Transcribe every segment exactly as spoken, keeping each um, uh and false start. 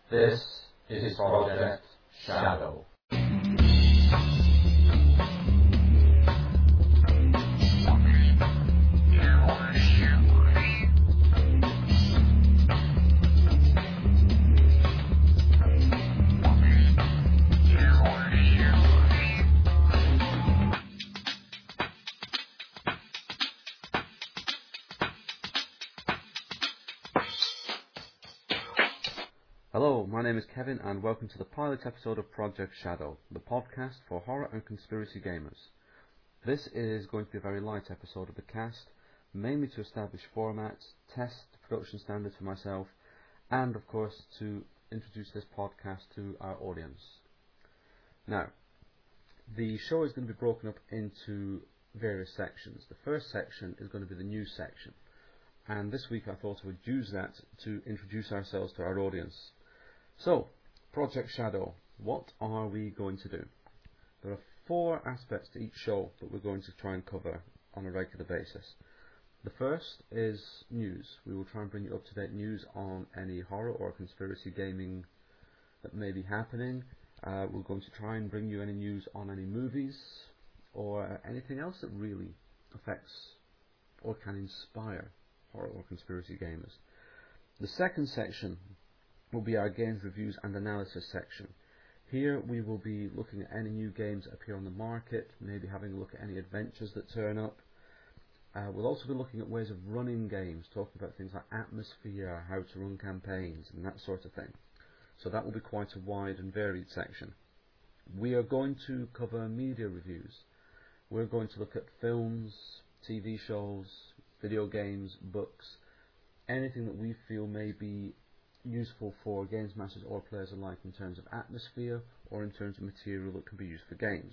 This is Project Shadow. Hello, my name is Kevin and welcome to the pilot episode of Project Shadow, the podcast for horror and conspiracy gamers. This is going to be a very light episode of the cast, mainly to establish formats, test the production standards for myself, and of course to introduce this podcast to our audience. Now, the show is going to be broken up into various sections. The first section is going to be the news section, and this week I thought I would use that to introduce ourselves to our audience. So, Project Shadow, what are we going to do? There are four aspects to each show that we're going to try and cover on a regular basis. The first is news. We will try and bring you up-to-date news on any horror or conspiracy gaming that may be happening. Uh, we're going to try and bring you any news on any movies or anything else that really affects or can inspire horror or conspiracy gamers. The second section will be our games reviews and analysis section. Here we will be looking at any new games that appear on the market, maybe having a look at any adventures that turn up. Uh, we'll also be looking at ways of running games, talking about things like atmosphere, how to run campaigns and that sort of thing. So that will be quite a wide and varied section. We are going to cover media reviews. We're going to look at films, T V shows, video games, books, anything that we feel may be useful for games masters or players alike in terms of atmosphere or in terms of material that can be used for games.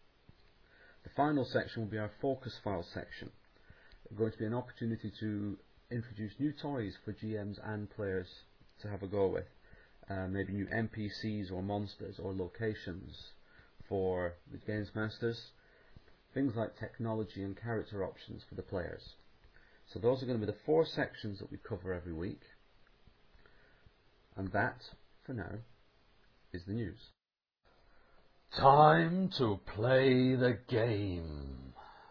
The final section will be our focus file section. It's going to be an opportunity to introduce new toys for G Ms and players to have a go with. Uh, maybe new N P Cs or monsters or locations for the games masters. Things like technology and character options for the players. So those are going to be the four sections that we cover every week. And that, for now, is the news. Time to play the game.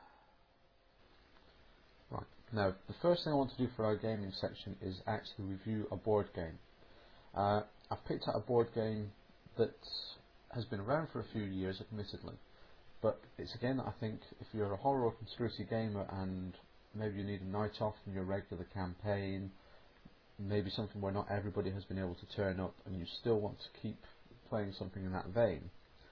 Right, now the first thing I want to do for our gaming section is actually review a board game. Uh, I've picked out a board game that has been around for a few years, admittedly, but it's again, I think, if you're a horror or conspiracy gamer and maybe you need a night off from your regular campaign, maybe something where not everybody has been able to turn up and you still want to keep playing something in that vein,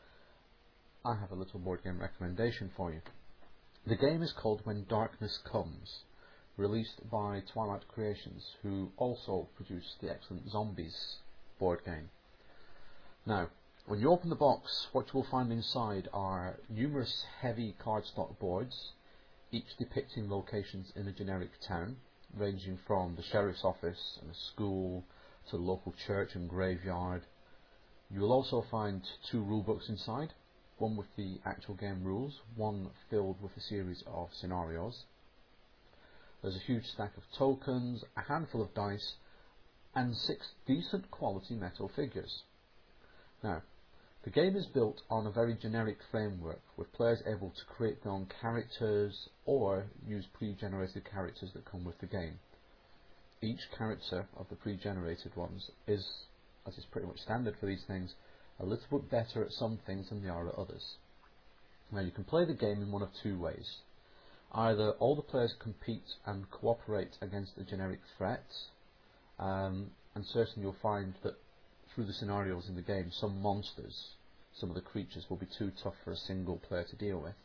I have a little board game recommendation for you. The game is called When Darkness Comes, released by Twilight Creations, who also produced the excellent Zombies board game. Now, when you open the box, what you will find inside are numerous heavy cardstock boards, each depicting locations in a generic town, ranging from the sheriff's office and a school to the local church and graveyard. You will also find two rule books inside, one with the actual game rules, one filled with a series of scenarios. There's a huge stack of tokens, a handful of dice, and six decent quality metal figures. Now, the game is built on a very generic framework, with players able to create their own characters or use pre-generated characters that come with the game. Each character of the pre-generated ones is, as is pretty much standard for these things, a little bit better at some things than they are at others. Now, you can play the game in one of two ways. Either all the players compete and cooperate against a generic threat, um, and certainly you'll find that through the scenarios in the game, some monsters, some of the creatures will be too tough for a single player to deal with.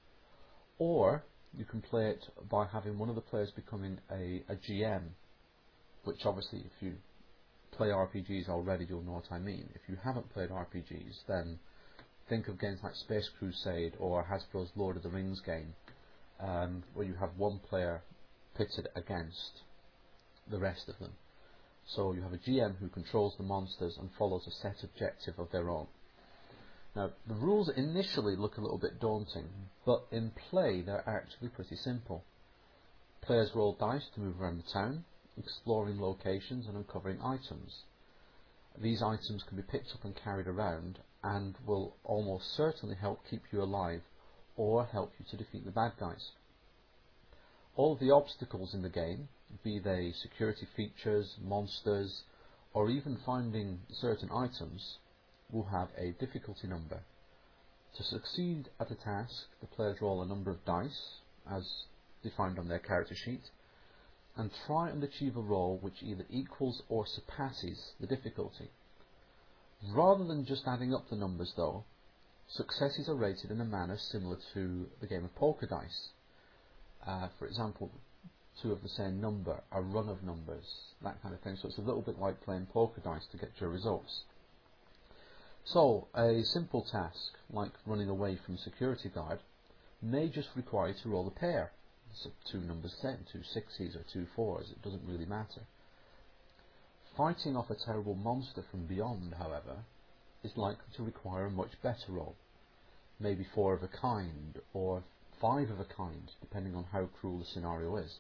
Or you can play it by having one of the players becoming a, a G M, which obviously if you play R P Gs already you'll know what I mean. If you haven't played R P Gs, then think of games like Space Crusade or Hasbro's Lord of the Rings game, um, where you have one player pitted against the rest of them. So you have a G M who controls the monsters and follows a set objective of their own. Now, the rules initially look a little bit daunting, but in play they're actually pretty simple. Players roll dice to move around the town, exploring locations and uncovering items. These items can be picked up and carried around and will almost certainly help keep you alive or help you to defeat the bad guys. All of the obstacles in the game, be they security features, monsters, or even finding certain items, will have a difficulty number. To succeed at a task, the players roll a number of dice, as defined on their character sheet, and try and achieve a roll which either equals or surpasses the difficulty. Rather than just adding up the numbers though, successes are rated in a manner similar to the game of poker dice. Uh, for example, two of the same number, a run of numbers, that kind of thing. So it's a little bit like playing poker dice to get your results. So a simple task, like running away from a security guard, may just require you to roll a pair. So two numbers ten, two sixes or two fours, it doesn't really matter. Fighting off a terrible monster from beyond, however, is likely to require a much better roll. Maybe four of a kind, or five of a kind, depending on how cruel the scenario is.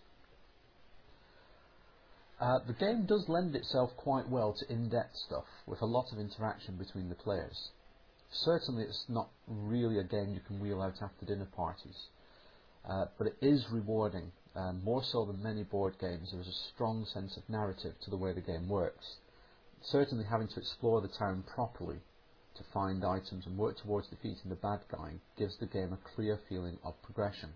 Uh, the game does lend itself quite well to in-depth stuff, with a lot of interaction between the players. Certainly it's not really a game you can wheel out after dinner parties, uh, but it is rewarding. Um, more so than many board games, there is a strong sense of narrative to the way the game works. Certainly having to explore the town properly to find items and work towards defeating the bad guy gives the game a clear feeling of progression.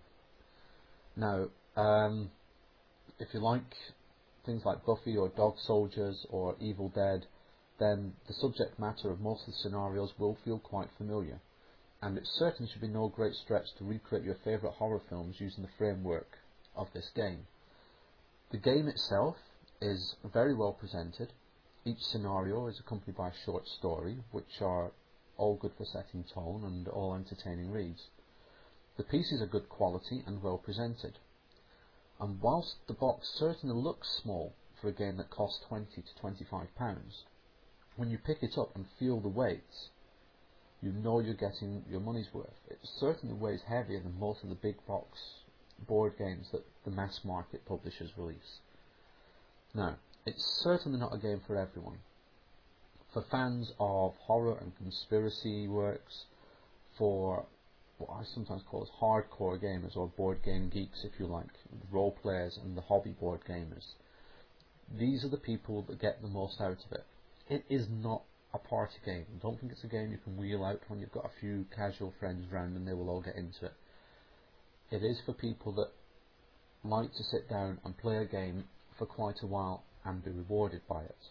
Now, um, if you like things like Buffy or Dog Soldiers or Evil Dead, then the subject matter of most of the scenarios will feel quite familiar, and it certainly should be no great stretch to recreate your favourite horror films using the framework of this game. The game itself is very well presented. Each scenario is accompanied by a short story, which are all good for setting tone and all entertaining reads. The pieces are good quality and well presented. And whilst the box certainly looks small for a game that costs twenty to twenty-five pounds, when you pick it up and feel the weight, you know you're getting your money's worth. It certainly weighs heavier than most of the big box board games that the mass market publishers release. Now, it's certainly not a game for everyone. For fans of horror and conspiracy works, for what I sometimes call as hardcore gamers, or board game geeks if you like, role players and the hobby board gamers, these are the people that get the most out of it. It is not a party game. Don't think it's a game you can wheel out when you've got a few casual friends around and they will all get into it. It is for people that like to sit down and play a game for quite a while and be rewarded by it.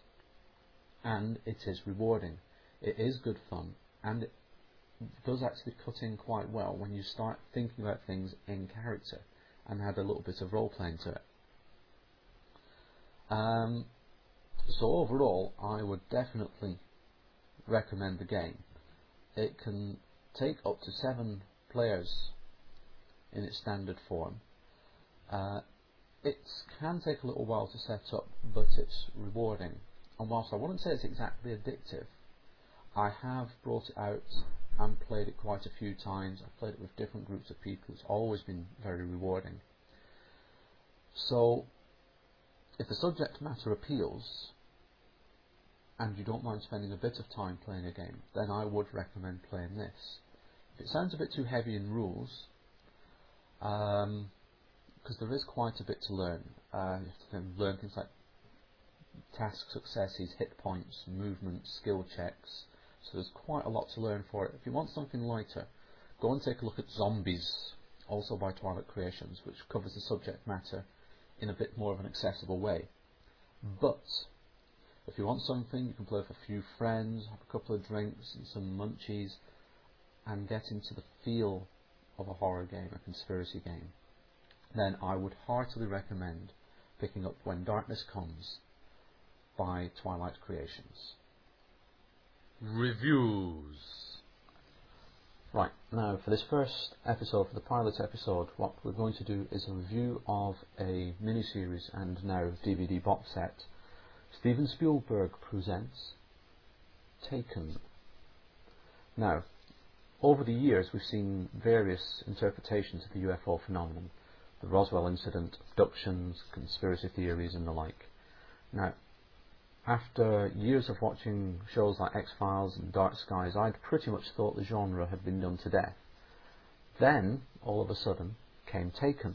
And it is rewarding. It is good fun, and it does actually cut in quite well when you start thinking about things in character and add a little bit of role playing to it. Um, so overall, I would definitely recommend the game. It can take up to seven players in its standard form. Uh, it can take a little while to set up, but it's rewarding. And whilst I wouldn't say it's exactly addictive, I have brought it out and played it quite a few times. I've played it with different groups of people. It's always been very rewarding. So, if the subject matter appeals, and you don't mind spending a bit of time playing a game, then I would recommend playing this. If it sounds a bit too heavy in rules, um, because there is quite a bit to learn. Uh, you have to learn things like task successes, hit points, movement, skill checks. So there's quite a lot to learn for it. If you want something lighter, go and take a look at Zombies, also by Twilight Creations, which covers the subject matter in a bit more of an accessible way. But if you want something you can play with a few friends, have a couple of drinks and some munchies, and get into the feel of a horror game, a conspiracy game, then I would heartily recommend picking up When Darkness Comes by Twilight Creations. Reviews. Right, now for this first episode, for the pilot episode, what we're going to do is a review of a miniseries and now D V D box set. Steven Spielberg presents Taken. Now, over the years we've seen various interpretations of the U F O phenomenon, the Roswell incident, abductions, conspiracy theories and the like. Now, after years of watching shows like X-Files and Dark Skies, I'd pretty much thought the genre had been done to death. Then, all of a sudden, came Taken.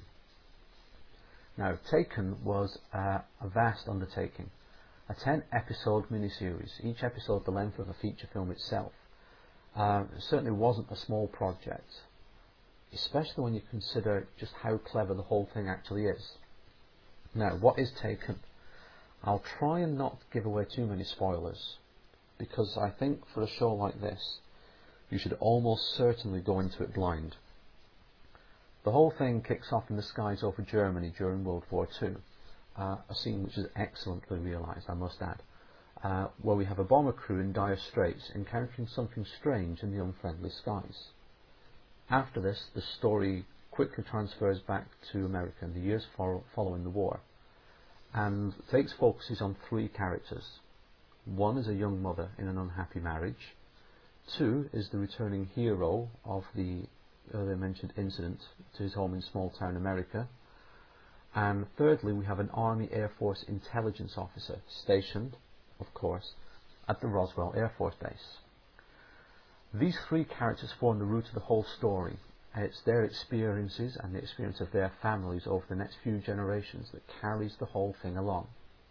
Now, Taken was uh, a vast undertaking. A ten episode miniseries, each episode the length of a feature film itself. Uh, it certainly wasn't a small project, especially when you consider just how clever the whole thing actually is. Now, what is Taken? I'll try and not give away too many spoilers, because I think for a show like this, you should almost certainly go into it blind. The whole thing kicks off in the skies over Germany during World War Two, uh, a scene which is excellently realised, I must add, uh, where we have a bomber crew in dire straits encountering something strange in the unfriendly skies. After this, the story quickly transfers back to America in the years fo- following the war, and takes focuses on three characters. One is a young mother in an unhappy marriage. Two is the returning hero of the earlier mentioned incident to his home in small town America. And thirdly, we have an Army Air Force intelligence officer stationed, of course, at the Roswell Air Force Base. These three characters form the root of the whole story. It's their experiences and the experience of their families over the next few generations that carries the whole thing along.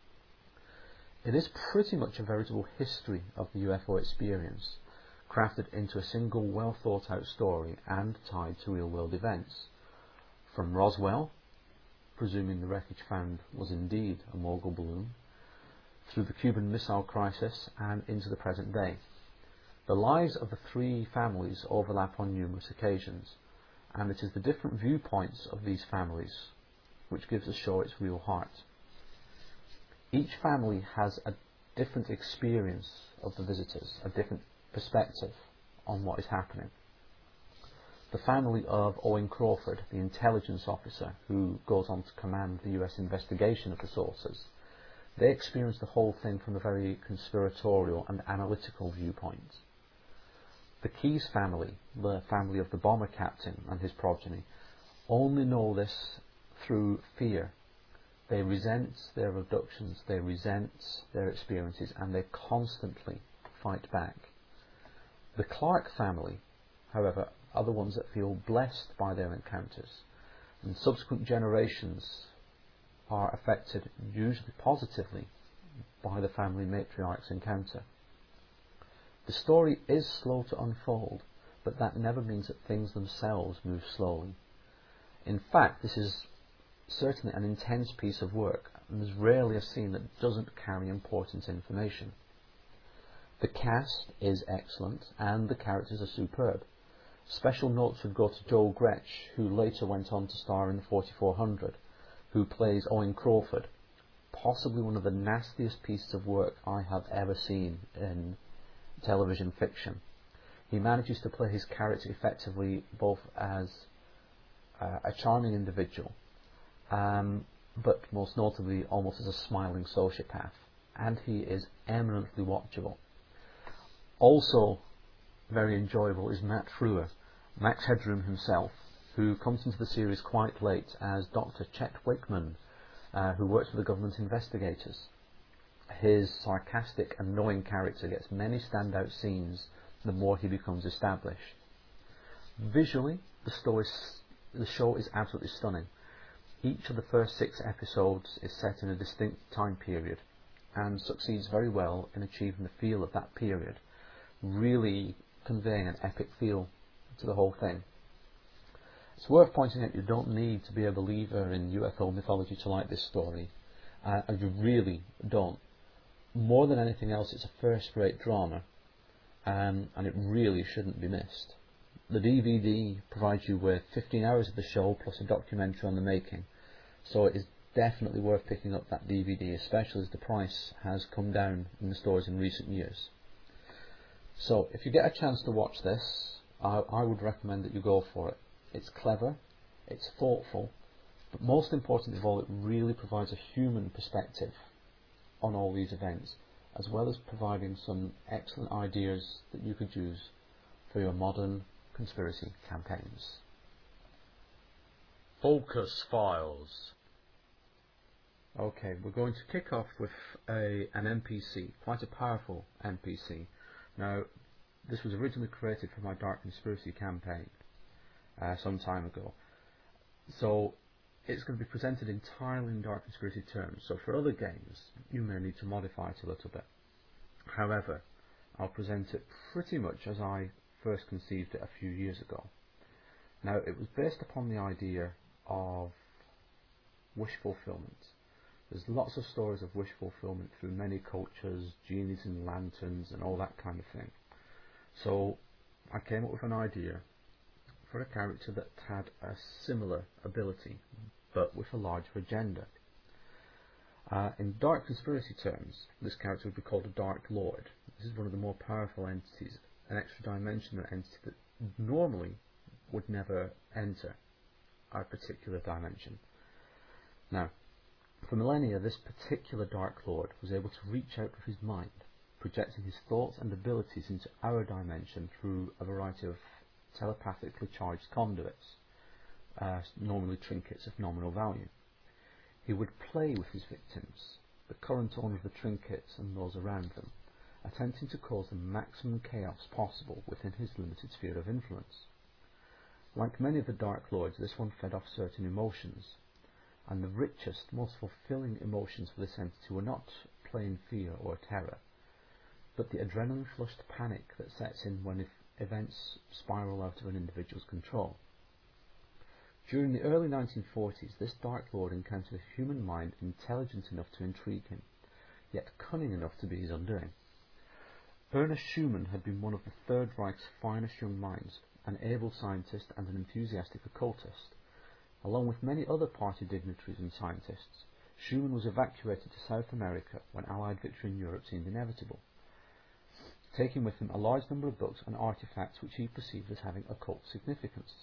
It is pretty much a veritable history of the U F O experience, crafted into a single well thought out story and tied to real world events. From Roswell, presuming the wreckage found was indeed a Mogul balloon, through the Cuban Missile Crisis and into the present day. The lives of the three families overlap on numerous occasions, and it is the different viewpoints of these families which gives the show its real heart. Each family has a different experience of the visitors, a different perspective on what is happening. The family of Owen Crawford, the intelligence officer who goes on to command the U S investigation of the saucers, they experience the whole thing from a very conspiratorial and analytical viewpoint. The Keyes family, the family of the bomber captain and his progeny, only know this through fear. They resent their abductions, they resent their experiences, and they constantly fight back. The Clark family, however, are the ones that feel blessed by their encounters, and subsequent generations are affected, usually positively, by the family matriarch's encounter. The story is slow to unfold, but that never means that things themselves move slowly. In fact, this is certainly an intense piece of work, and there's rarely a scene that doesn't carry important information. The cast is excellent, and the characters are superb. Special notes would go to Joel Gretsch, who later went on to star in forty-four hundred, who plays Owen Crawford, possibly one of the nastiest pieces of work I have ever seen in television fiction. He manages to play his character effectively, both as uh, a charming individual, um, but most notably almost as a smiling sociopath, and he is eminently watchable. Also very enjoyable is Matt Frewer, Max Headroom himself, who comes into the series quite late as Doctor Chet Wickman, uh, who works for the government investigators. His sarcastic and knowing character gets many standout scenes the more he becomes established. Visually, the, story, the show is absolutely stunning. Each of the first six episodes is set in a distinct time period and succeeds very well in achieving the feel of that period, really conveying an epic feel to the whole thing. It's worth pointing out you don't need to be a believer in U F O mythology to like this story, uh, and you really don't. More than anything else, it's a first-rate drama, um, and it really shouldn't be missed. The D V D provides you with fifteen hours of the show plus a documentary on the making, so it is definitely worth picking up that D V D, especially as the price has come down in the stores in recent years. So, if you get a chance to watch this, I, I would recommend that you go for it. It's clever, it's thoughtful, but most importantly of all, it really provides a human perspective on all these events, as well as providing some excellent ideas that you could use for your modern conspiracy campaigns. Focus Files. Okay, we're going to kick off with a an N P C, quite a powerful N P C. Now, this was originally created for my Dark Conspiracy campaign uh, some time ago. So it's going to be presented entirely in Dark Conspiracy terms. So for other games, you may need to modify it a little bit. However, I'll present it pretty much as I first conceived it a few years ago. Now, it was based upon the idea of wish fulfillment. There's lots of stories of wish fulfillment through many cultures, genies and lanterns and all that kind of thing. So I came up with an idea for a character that had a similar ability, but with a larger agenda. Uh, in Dark Conspiracy terms, this character would be called a Dark Lord. This is one of the more powerful entities, an extra dimensional entity that normally would never enter our particular dimension. Now, for millennia, this particular Dark Lord was able to reach out with his mind, projecting his thoughts and abilities into our dimension through a variety of telepathically charged conduits, uh, normally trinkets of nominal value. He would play with his victims, the current owner of the trinkets and those around them, attempting to cause the maximum chaos possible within his limited sphere of influence. Like many of the Dark Lords, this one fed off certain emotions, and the richest, most fulfilling emotions for this entity were not plain fear or terror, but the adrenaline-flushed panic that sets in when events spiral out of an individual's control. During the early nineteen forties, this Dark Lord encountered a human mind intelligent enough to intrigue him, yet cunning enough to be his undoing. Ernest Schumann had been one of the Third Reich's finest young minds, an able scientist and an enthusiastic occultist. Along with many other party dignitaries and scientists, Schumann was evacuated to South America when Allied victory in Europe seemed inevitable, taking with him a large number of books and artifacts which he perceived as having occult significance.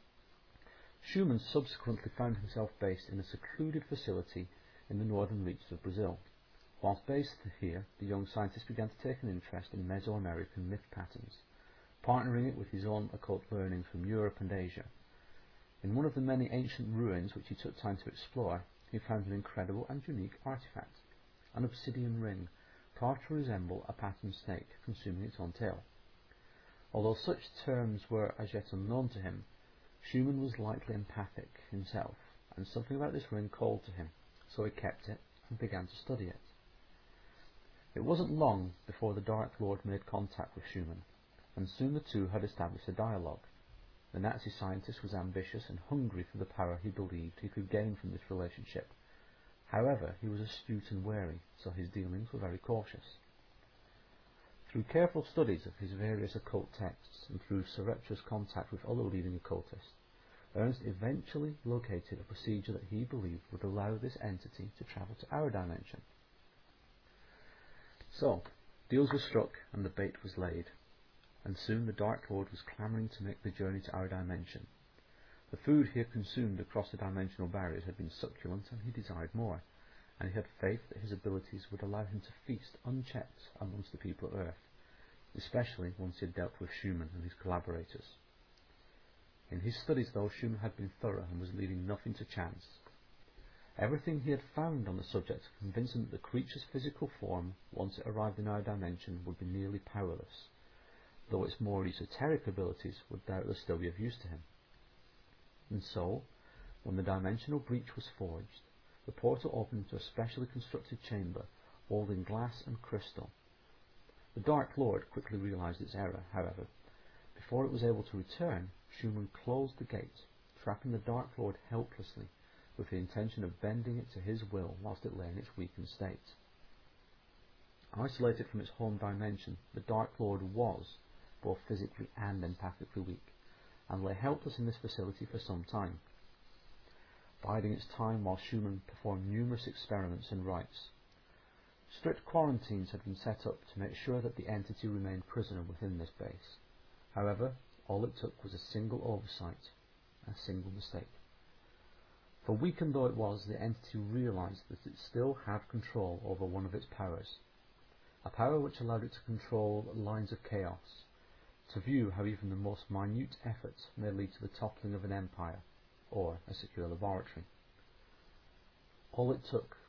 Schumann subsequently found himself based in a secluded facility in the northern reaches of Brazil. Whilst based here, the young scientist began to take an interest in Mesoamerican myth patterns, partnering it with his own occult learnings from Europe and Asia. In one of the many ancient ruins which he took time to explore, he found an incredible and unique artifact, an obsidian ring, carved to resemble a patterned snake consuming its own tail. Although such terms were as yet unknown to him, Schumann was likely empathic himself, and something about this ring called to him, so he kept it and began to study it. It wasn't long before the Dark Lord made contact with Schumann, and soon the two had established a dialogue. The Nazi scientist was ambitious and hungry for the power he believed he could gain from this relationship. However, he was astute and wary, so his dealings were very cautious. Through careful studies of his various occult texts and through surreptitious contact with other leading occultists, Ernst eventually located a procedure that he believed would allow this entity to travel to our dimension. So, deals were struck and the bait was laid, and soon the Dark Lord was clamouring to make the journey to our dimension. The food he had consumed across the dimensional barriers had been succulent, and he desired more, and he had faith that his abilities would allow him to feast unchecked amongst the people of Earth, especially once he had dealt with Schumann and his collaborators. In his studies, though, Schumann had been thorough and was leaving nothing to chance. Everything he had found on the subject convinced him that the creature's physical form, once it arrived in our dimension, would be nearly powerless, though its more esoteric abilities would doubtless still be of use to him. And so, when the dimensional breach was forged, the portal opened into a specially constructed chamber, holding glass and crystal. The Dark Lord quickly realized its error, however. Before it was able to return, Schumann closed the gate, trapping the Dark Lord helplessly, with the intention of bending it to his will whilst it lay in its weakened state. Isolated from its home dimension, the Dark Lord was both physically and empathically weak, and lay helpless in this facility for some time, biding its time while Schumann performed numerous experiments and rites. Strict quarantines had been set up to make sure that the entity remained prisoner within this base. However, all it took was a single oversight, a single mistake. For weakened though it was, the entity realized that it still had control over one of its powers, a power which allowed it to control lines of chaos, to view how even the most minute efforts may lead to the toppling of an empire, or a secure laboratory. All it took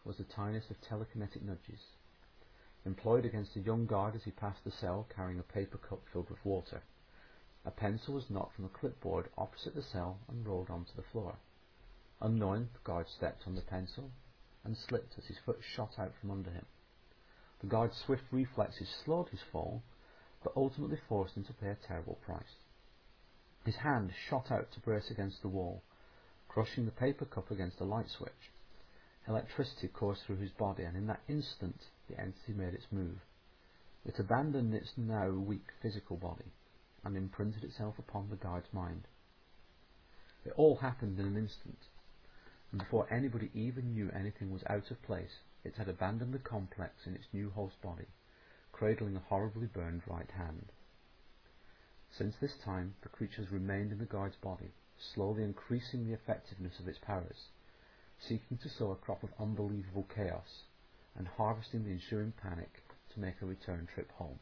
was the tiniest of telekinetic nudges. Employed against a young guard as he passed the cell carrying a paper cup filled with water. A pencil was knocked from a clipboard opposite the cell and rolled onto the floor. Unknowing, the guard stepped on the pencil and slipped as his foot shot out from under him. The guard's swift reflexes slowed his fall, but ultimately forced him to pay a terrible price. His hand shot out to brace against the wall, crushing the paper cup against a light switch. Electricity coursed through his body, and in that instant the entity made its move. It abandoned its now weak physical body and imprinted itself upon the guard's mind. It all happened in an instant, and before anybody even knew anything was out of place, it had abandoned the complex in its new host body, cradling a horribly burned right hand. Since this time, the creature has remained in the guard's body, slowly increasing the effectiveness of its powers, seeking to sow a crop of unbelievable chaos, and harvesting the ensuing panic to make a return trip home.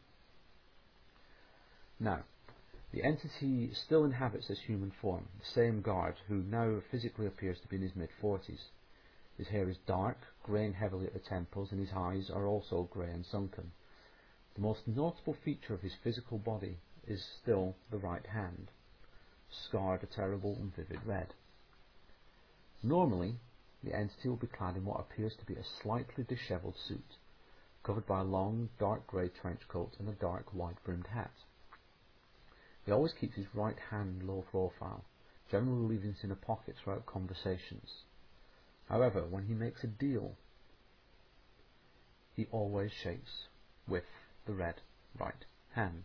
Now, the entity still inhabits this human form, the same guard who now physically appears to be in his mid-forties. His hair is dark, greying heavily at the temples, and his eyes are also grey and sunken. The most notable feature of his physical body is still the right hand, scarred a terrible and vivid red. Normally, the entity will be clad in what appears to be a slightly dishevelled suit, covered by a long, dark grey trench coat and a dark, wide-brimmed hat. He always keeps his right hand low profile, generally leaving it in a pocket throughout conversations. However, when he makes a deal, he always shakes with the red right hand,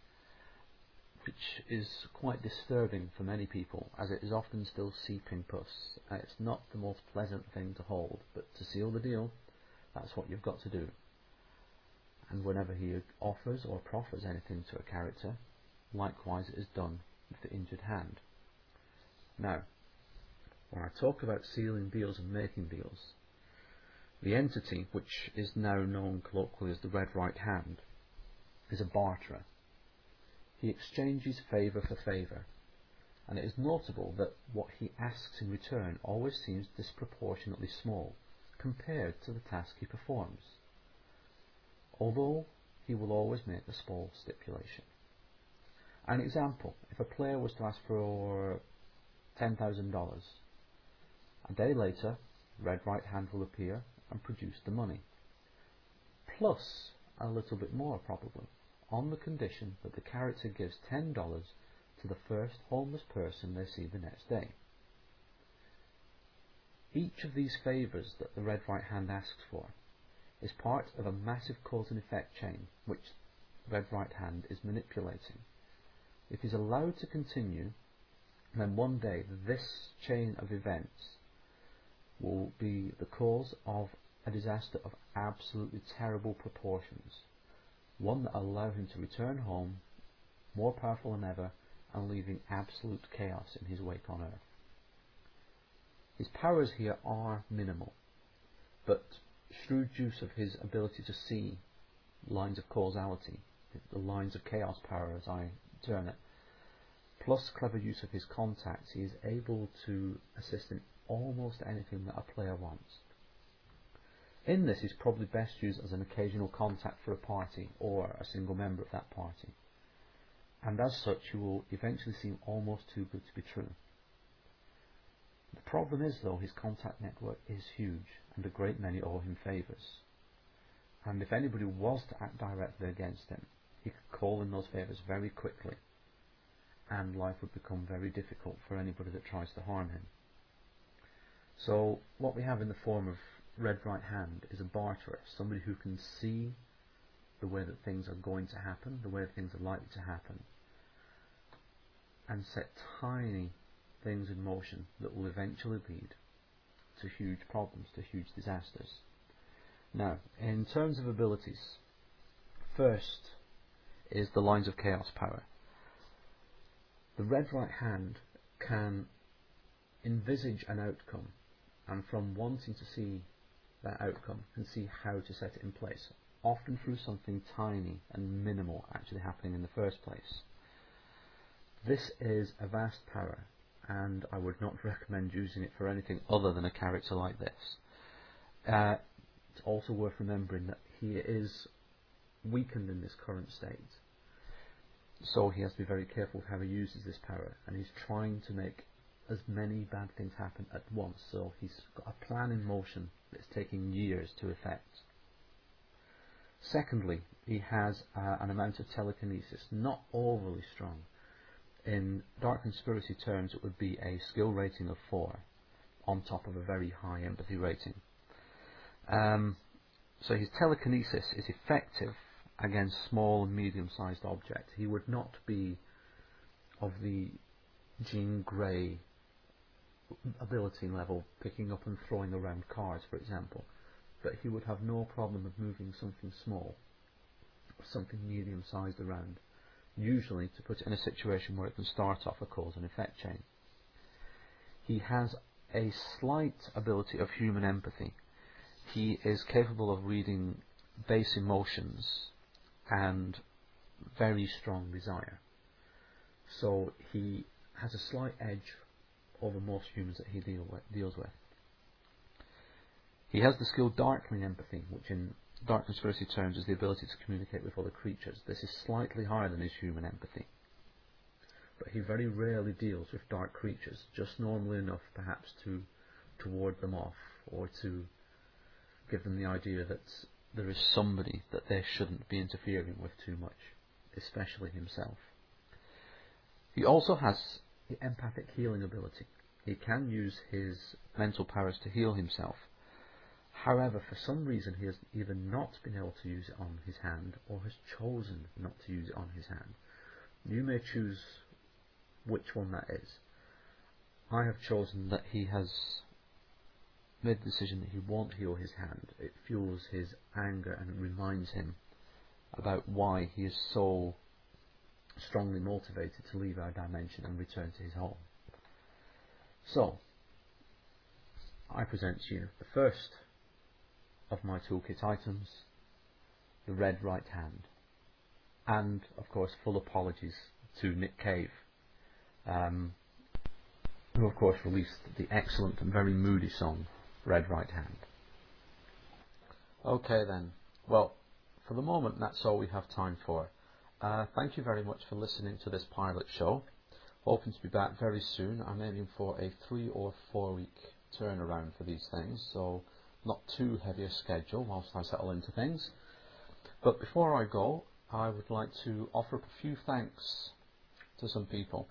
which is quite disturbing for many people, as it is often still seeping pus. Uh, it's not the most pleasant thing to hold, but to seal the deal, that's what you've got to do. And whenever he offers or proffers anything to a character, likewise it is done with the injured hand. Now, when I talk about sealing deals and making deals, the entity, which is now known colloquially as the Red Right Hand, is a barterer. He exchanges favour for favour, and it is notable that what he asks in return always seems disproportionately small compared to the task he performs, although he will always make a small stipulation. An example, if a player was to ask for ten thousand dollars, a day later, Red Right Hand will appear and produce the money, plus a little bit more probably, on the condition that the character gives ten dollars to the first homeless person they see the next day. Each of these favours that the Red Right Hand asks for is part of a massive cause and effect chain which Red Right Hand is manipulating. If he's allowed to continue, then one day this chain of events will be the cause of a disaster of absolutely terrible proportions, one that will allow him to return home more powerful than ever and leaving absolute chaos in his wake on Earth. His powers here are minimal, but shrewd use of his ability to see lines of causality, the lines of chaos power as I term it, plus clever use of his contacts, he is able to assist in almost anything that a player wants. In this, he's probably best used as an occasional contact for a party or a single member of that party, and as such he will eventually seem almost too good to be true. The problem is, though, his contact network is huge, and a great many owe him favours, and if anybody was to act directly against him, he could call in those favours very quickly, and life would become very difficult for anybody that tries to harm him. So what we have in the form of Red Right Hand is a barterer, somebody who can see the way that things are going to happen, the way things are likely to happen, and set tiny things in motion that will eventually lead to huge problems, to huge disasters. Now, in terms of abilities, first is the lines of chaos power. The Red Right Hand can envisage an outcome, and from wanting to see that outcome can see how to set it in place, often through something tiny and minimal actually happening in the first place. This is a vast power, and I would not recommend using it for anything other than a character like this. Uh, it's also worth remembering that he is weakened in this current state. So he has to be very careful with how he uses this power, and he's trying to make as many bad things happen at once. So he's got a plan in motion that's taking years to effect. Secondly, he has uh, an amount of telekinesis, not overly strong. In Dark Conspiracy terms, it would be a skill rating of four, on top of a very high empathy rating. Um, so his telekinesis is effective against small and medium-sized objects. He would not be of the Jean Grey ability level, picking up and throwing around cars, for example, but he would have no problem of moving something small, or something medium-sized around, usually to put it in a situation where it can start off a cause and effect chain. He has a slight ability of human empathy. He is capable of reading base emotions and very strong desire. So he has a slight edge over most humans that he deal with, deals with. He has the skill Darkling Empathy, which in Dark Conspiracy terms is the ability to communicate with other creatures. This is slightly higher than his human empathy, but he very rarely deals with dark creatures, just normally enough perhaps to, to ward them off, or to give them the idea that there is somebody that they shouldn't be interfering with too much, especially himself. He also has the empathic healing ability. He can use his mental powers to heal himself. However, for some reason he has either not been able to use it on his hand, or has chosen not to use it on his hand. You may choose which one that is. I have chosen that he has made the decision that he won't heal his hand. It fuels his anger and reminds him about why he is so strongly motivated to leave our dimension and return to his home. So, I present to you the first of my toolkit items, the Red Right Hand. And, of course, full apologies to Nick Cave, um, who of course released the excellent and very moody song, Red Right Hand. Okay then, well, for the moment that's all we have time for. Uh, thank you very much for listening to this pilot show. Hoping to be back very soon. I'm aiming for a three or four week turnaround for these things, so not too heavy a schedule whilst I settle into things. But before I go, I would like to offer up a few thanks to some people.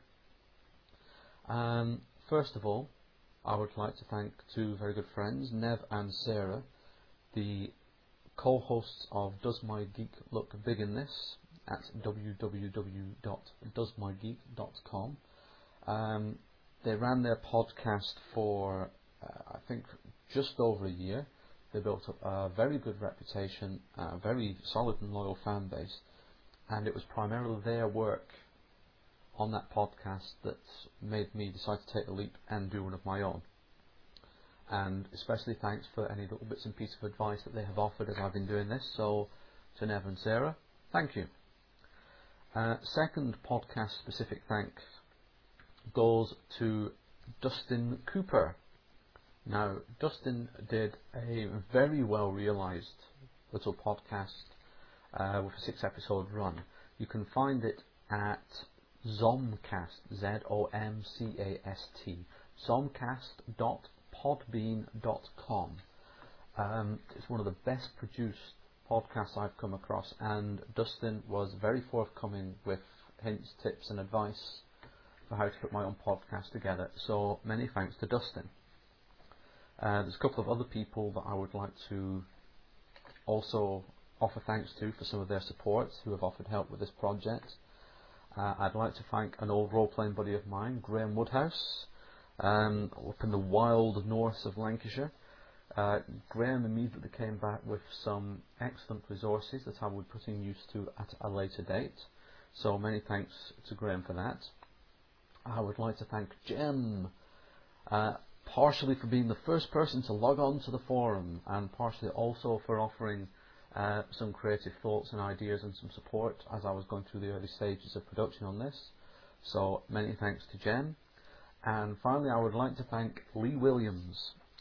Um, first of all, I would like to thank two very good friends, Nev and Sarah, the co-hosts of Does My Geek Look Big in This at w w w dot does my geek dot com. Um, they ran their podcast for, uh, I think, just over a year. They built up a very good reputation, a very solid and loyal fan base, and it was primarily their work on that podcast that made me decide to take the leap and do one of my own. And especially thanks for any little bits and pieces of advice that they have offered as I've been doing this. So to Nev and Sarah, thank you. Uh, second podcast specific thanks goes to Dustin Cooper. Now, Dustin did a very well realised little podcast uh, with a six episode run. You can find it at Zomcast, Z O M C A S T, zomcast dot podbean dot com. Um, it's one of the best produced podcasts I've come across, and Dustin was very forthcoming with hints, tips and advice for how to put my own podcast together, so many thanks to Dustin. Uh, there's a couple of other people that I would like to also offer thanks to for some of their support, who have offered help with this project. Uh, I'd like to thank an old role-playing buddy of mine, Graham Woodhouse, um, up in the wild north of Lancashire. Uh, Graham immediately came back with some excellent resources that I would put in use to at a later date. So many thanks to Graham for that. I would like to thank Jem, uh, partially for being the first person to log on to the forum, and partially also for offering uh, some creative thoughts and ideas and some support as I was going through the early stages of production on this. So many thanks to Jem. And finally, I would like to thank Lee Williams,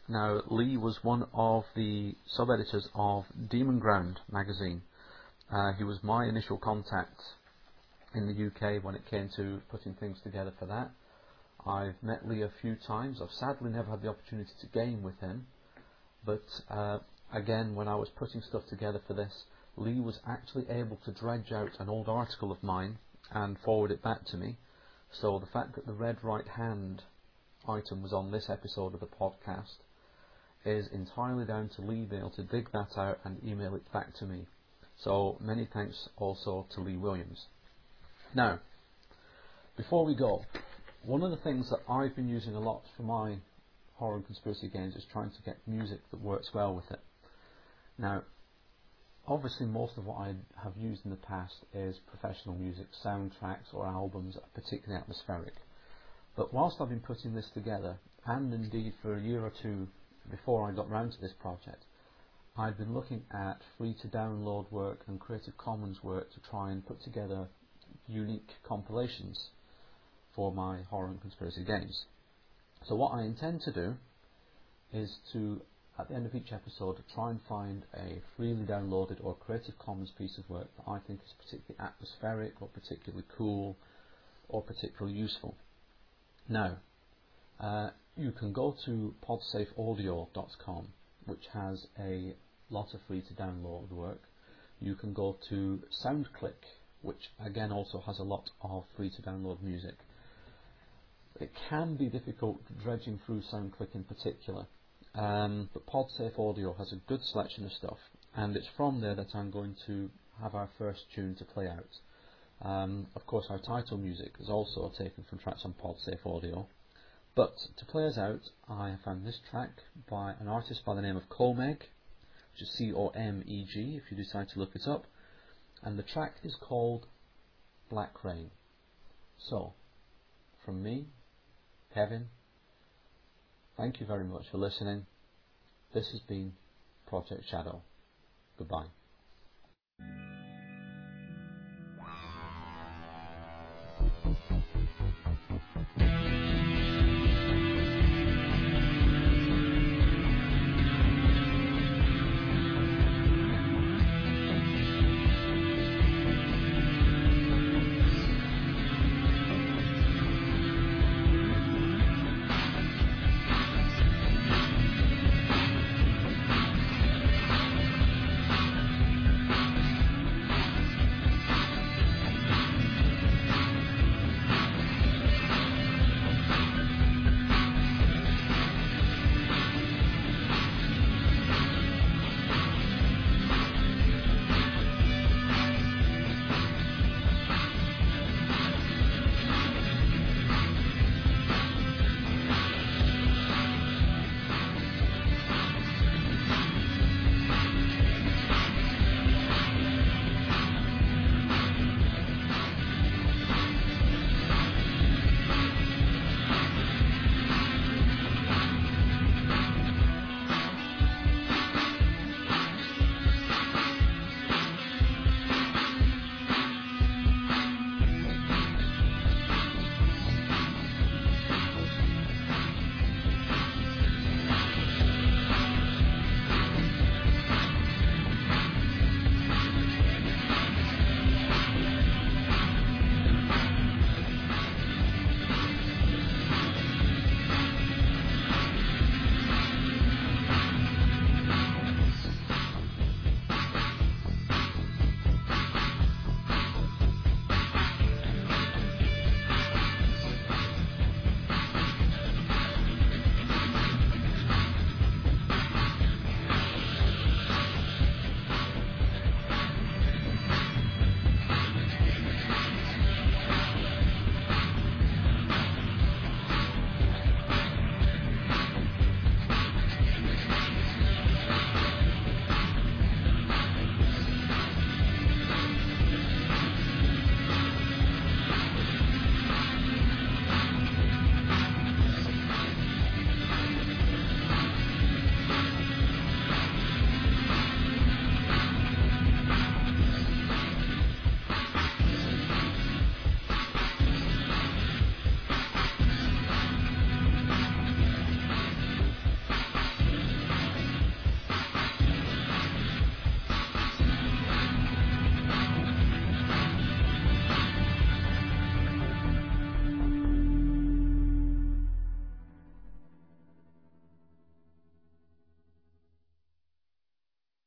Now, Lee was one of the sub-editors of Demon Ground magazine. Uh, he was my initial contact in the U K when it came to putting things together for that. I've met Lee a few times. I've sadly never had the opportunity to game with him, but uh, again, when I was putting stuff together for this, Lee was actually able to dredge out an old article of mine and forward it back to me. So the fact that the red right hand item was on this episode of the podcast is entirely down to Lee being able to dig that out and email it back to me. So many thanks also to Lee Williams. Now, before we go, one of the things that I've been using a lot for my horror and conspiracy games is trying to get music that works well with it. Now, obviously most of what I have used in the past is professional music, soundtracks or albums that are particularly atmospheric. But whilst I've been putting this together, and indeed for a year or two before I got round to this project, I've been looking at free to download work and Creative Commons work to try and put together unique compilations for my horror and conspiracy games. So what I intend to do is to, at the end of each episode, try and find a freely downloaded or Creative Commons piece of work that I think is particularly atmospheric or particularly cool or particularly useful. Now, uh, you can go to podsafe audio dot com, which has a lot of free to download work. You can go to SoundClick, which again also has a lot of free to download music. It can be difficult dredging through SoundClick in particular, um, but PodSafe Audio has a good selection of stuff, and it's from there that I'm going to have our first tune to play out. Um, of course, our title music is also taken from tracks on PodSafe Audio, but to play us out, I have found this track by an artist by the name of Comeg, which is C O M E G if you decide to look it up, and the track is called Black Rain. So, from me, Kevin, thank you very much for listening. This has been Project Shadow. Goodbye.